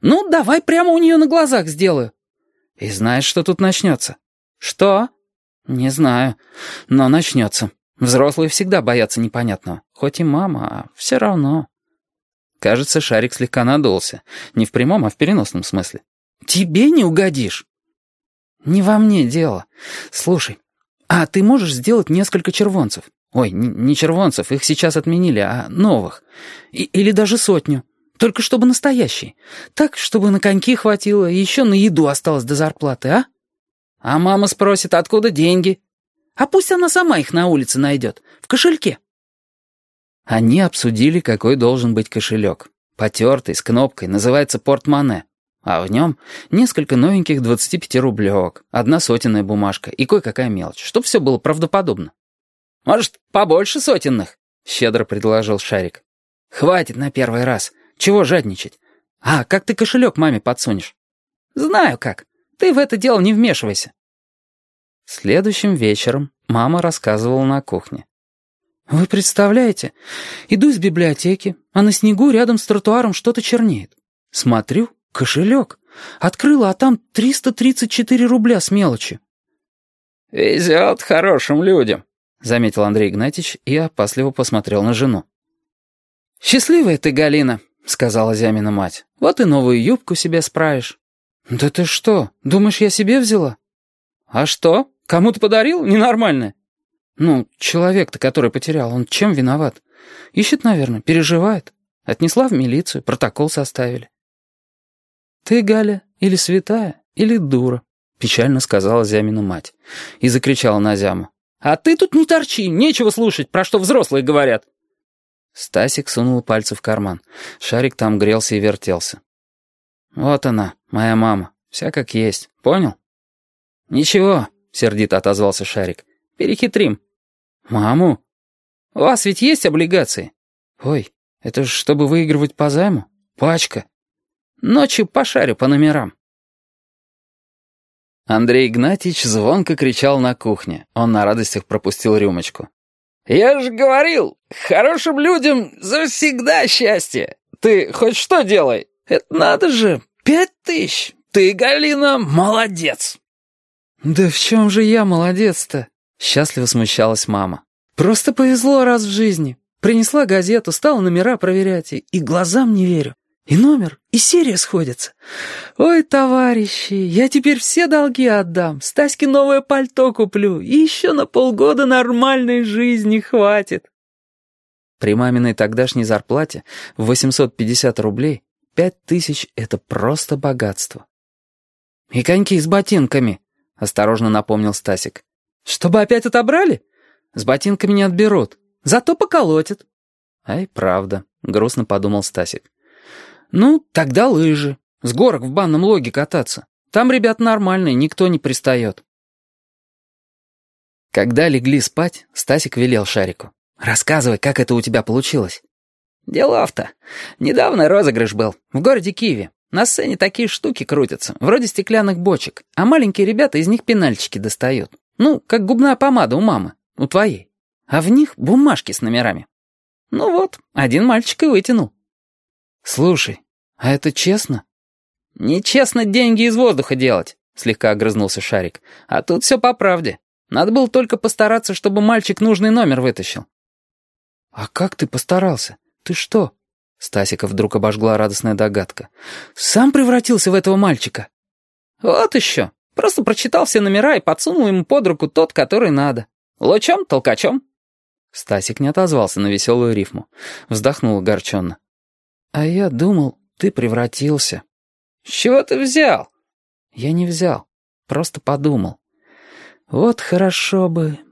Ну, давай прямо у нее на глазах сделаю. И знаешь, что тут начнется? Что? Не знаю, но начнется. Взрослые всегда боятся непонятного. Хоть и мама, а все равно. Кажется, Шарик слегка надулся. Не в прямом, а в переносном смысле. Тебе не угодишь. Не во мне дело. Слушай, а ты можешь сделать несколько червонцев? Ой, не червонцев, их сейчас отменили, а новых. Или даже 100. Только чтобы настоящие. Так, чтобы на коньки хватило, и еще на еду осталось до зарплаты, а? А мама спросит, откуда деньги? А пусть она сама их на улице найдет, в кошельке. Они обсудили, какой должен быть кошелек. Потертый, с кнопкой, называется портмоне. А в нем несколько новеньких 25-рублевок, 1 сотенная бумажка и кое-какая мелочь, чтоб все было правдоподобно. «Может, побольше сотенных?» — щедро предложил Шарик. «Хватит на первый раз. Чего жадничать? А как ты кошелек маме подсунешь?» «Знаю как. Ты в это дело не вмешивайся». Следующим вечером мама рассказывала на кухне. «Вы представляете, иду из библиотеки, а на снегу рядом с тротуаром что-то чернеет. Смотрю, кошелек. Открыла, а там 334 рубля с мелочью». «Везет хорошим людям», — заметил Андрей Игнатьевич и опасливо посмотрел на жену. «Счастливая ты, Галина», — сказала Зямина мать. «Вот и новую юбку себе справишь». «Да ты что, думаешь, я себе взяла?» «А что? Кому-то подарил? Ненормальное». «Ну, человек-то, который потерял, он чем виноват? Ищет, наверное, переживает. Отнесла в милицию, протокол составили». «Ты, Галя, или святая, или дура», — печально сказала Зямина мать. И закричала на Зяму. «А ты тут не торчи, нечего слушать, про что взрослые говорят». Стасик сунул пальцы в карман. Шарик там грелся и вертелся. «Вот она, моя мама, вся как есть, понял?» «Ничего», — сердито отозвался Шарик. «Перехитрим». «Маму? У вас ведь есть облигации?» «Ой, это ж чтобы выигрывать по займу? Пачка. Ночью пошарю по номерам». Андрей Игнатьевич звонко кричал на кухне. Он на радостях пропустил рюмочку. «Я же говорил, хорошим людям завсегда счастье. Ты хоть что делай. Это надо же, 5000. Ты, Галина, молодец». «Да в чем же я молодец-то?» — счастливо смущалась мама. «Просто повезло раз в жизни. Принесла газету, стала номера проверять, и глазам не верю. И номер, и серия сходятся. Ой, товарищи, я теперь все долги отдам, Стаське новое пальто куплю, и еще на полгода нормальной жизни хватит». При маминой тогдашней зарплате в 850 рублей 5000 — это просто богатство. «И коньки с ботинками», — осторожно напомнил Стасик. «Чтобы опять отобрали? С ботинками не отберут, зато поколотят». «Ай, правда», — грустно подумал Стасик. «Ну, тогда лыжи. С горок в банном логе кататься. Там ребята нормальные, никто не пристает». Когда легли спать, Стасик велел Шарику. «Рассказывай, как это у тебя получилось». «Делов-то. Недавно розыгрыш был. В городе Киеве. На сцене такие штуки крутятся, вроде стеклянных бочек, а маленькие ребята из них пенальчики достают. Ну, как губная помада у мамы, у твоей. А в них бумажки с номерами. Ну вот, один мальчик и вытянул». «Слушай, а это честно?» «Нечестно деньги из воздуха делать», — слегка огрызнулся Шарик. «А тут все по правде. Надо было только постараться, чтобы мальчик нужный номер вытащил». «А как ты постарался? Ты что?» Стасика вдруг обожгла радостная догадка. «Сам превратился в этого мальчика?» «Вот еще. Просто прочитал все номера и подсунул ему под руку тот, который надо. Лучом, толкачом». Стасик не отозвался на веселую рифму. Вздохнул огорченно. «А я думал, ты превратился». «С чего ты взял?» «Я не взял, просто подумал. Вот хорошо бы,